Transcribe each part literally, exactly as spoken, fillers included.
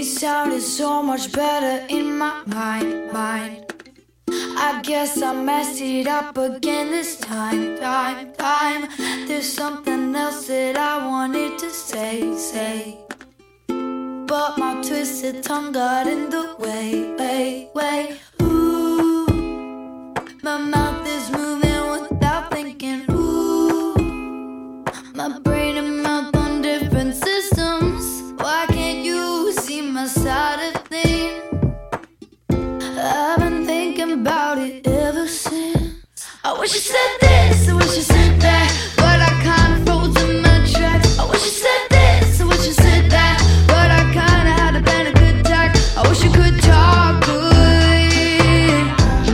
He sounded so much better in my mind, mind. I guess I messed it up again this time, time, time. There's something else that I wanted to say, say, but my twisted tongue got in the way, way, way. Ooh, my mouth is moving without thinking. Ooh, my brain and mouth on different systems. Why can't you see my side of things? I've been thinking about it ever since. I wish you said this, I wish you said that, but I kinda froze in my tracks. I wish you said this, I wish you said that, but I kinda had a been a good tack. I wish you could talk good.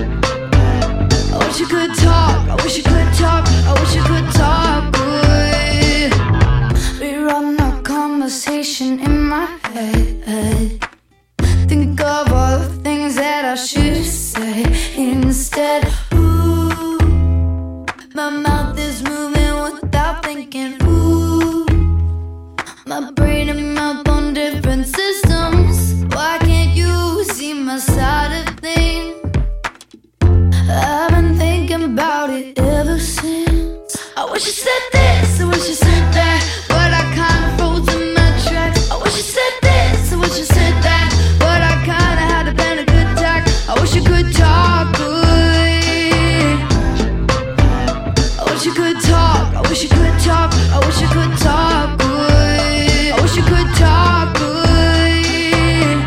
I wish you could talk, I wish you could talk, I wish you could talk good. Rerun our conversation in my head. Think of all the things that I should say instead. Ooh, my mouth is moving without thinking. Ooh, my brain and mouth on different systems. Why can't you see my side of things? I've been thinking about it ever since. I wish you said this, I wish you said that, but I kinda froze in my tracks. I wish you said this, I wish you said that, but I kinda had a been a good tack. I wish you could talk good. I wish you could talk, I wish you could talk, I wish you could talk good. I wish you could talk good.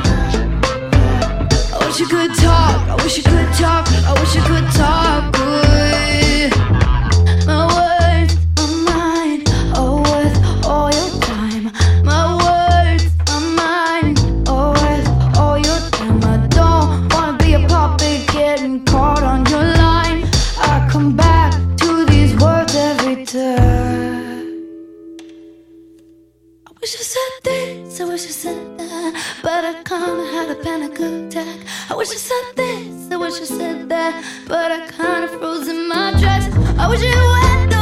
I wish you could talk, I wish you could talk, I wish you could talk good. My words are mine, are worth all your time. My words are mine, are worth all your time. I don't wanna be a puppet getting caught on your line. I come back to these words every turn. I wish I said this, I wish I said that, but I kinda had a panic attack. I wish I said this, I wish I said that, but I kinda froze in my tracks. I wish it went